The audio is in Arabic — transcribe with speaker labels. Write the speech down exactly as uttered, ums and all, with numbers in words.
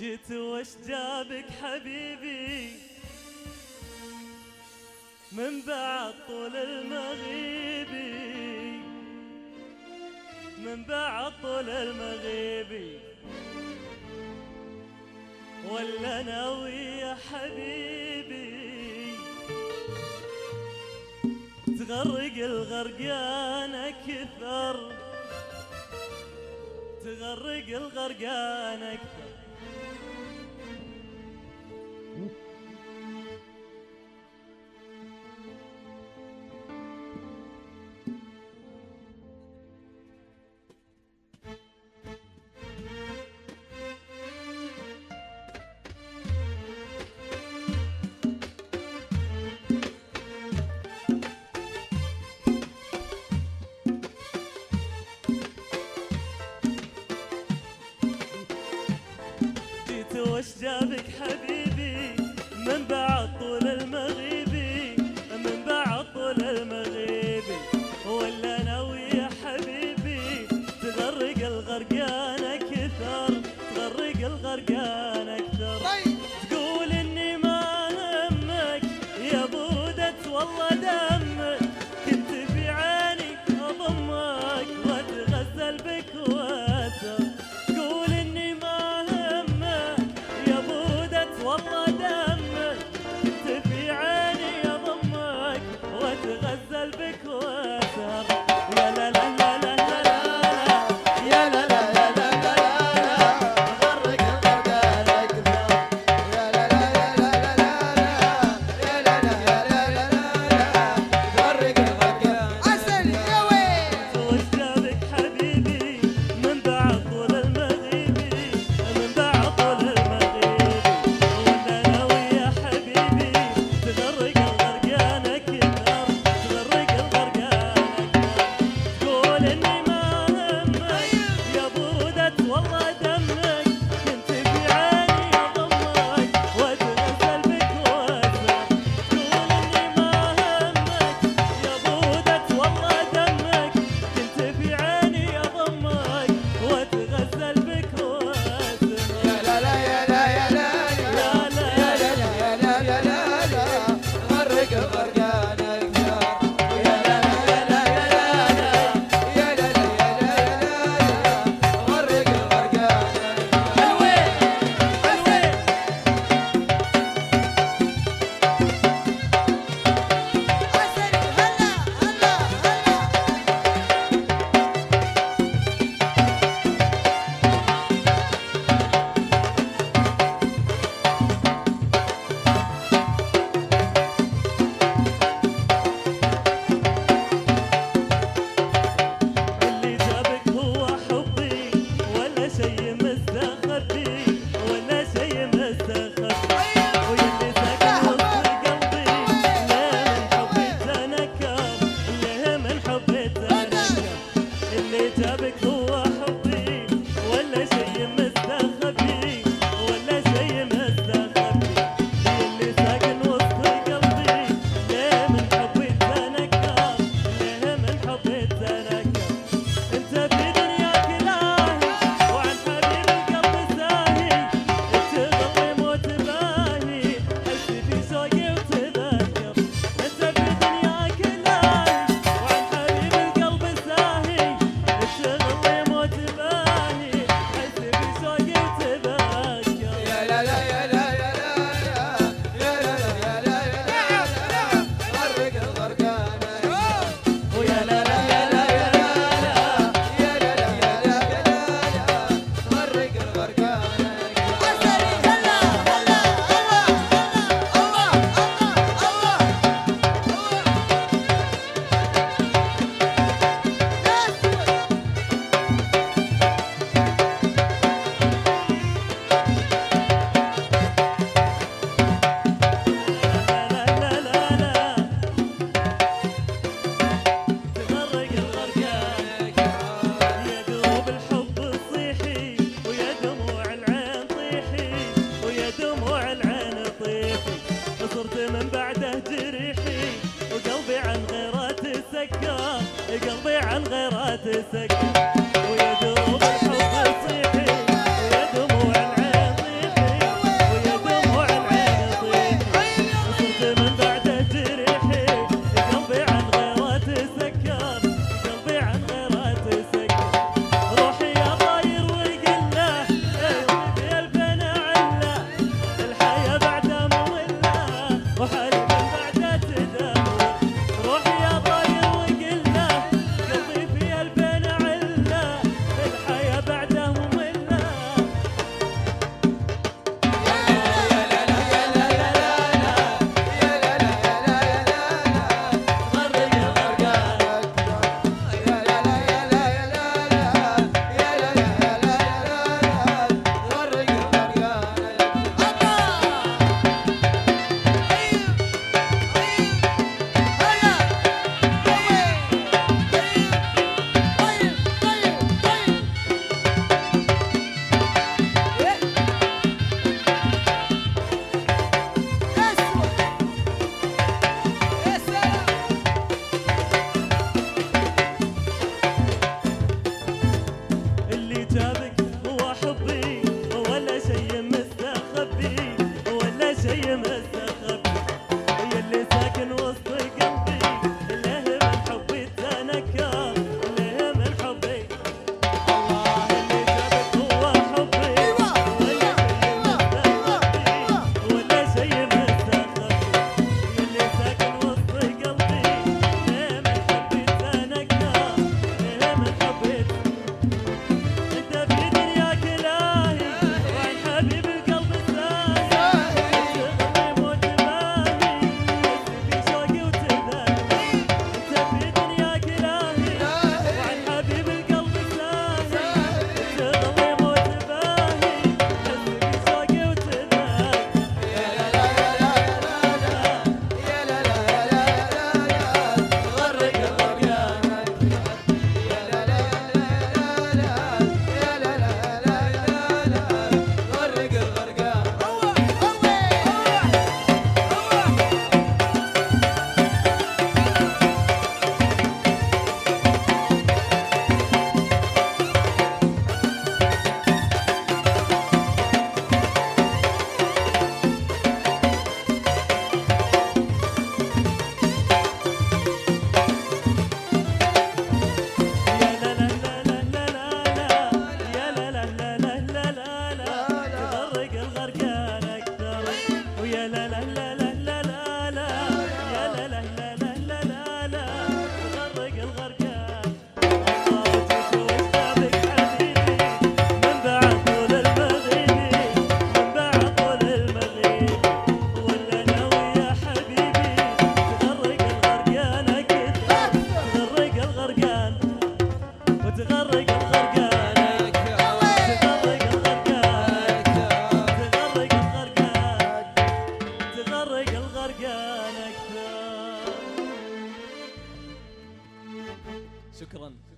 Speaker 1: جيت وش جابك حبيبي من بعد طول المغيبي، من بعد طول المغيبي، ولا ناوي يا حبيبي تغرق الغرقان أكثر، تغرق الغرقان أكثر. وش جابك حبيبي من بعد طول المغيبي، من بعد طول المغيبي، ولا ناوي يا حبيبي تغرق الغرقان أكثر، تغرق الغرقان أكثر. تقول إني ما همك يا بودة والله دمك، كنت في عيني أضمك وأتغزل بك وأثر. والله دمك كنت في عيني اضمك واتغزل بك واسهر. يا لا لا لا لا لا لا يا لا لا لا لا لا غرق الغرقان اكثر. يا لا لا لا لا لا يا لا لا لا لا لا غرق الغرقان. عسل يا ويل وش جابك حبيبي من غرقان اكثر. شكرا.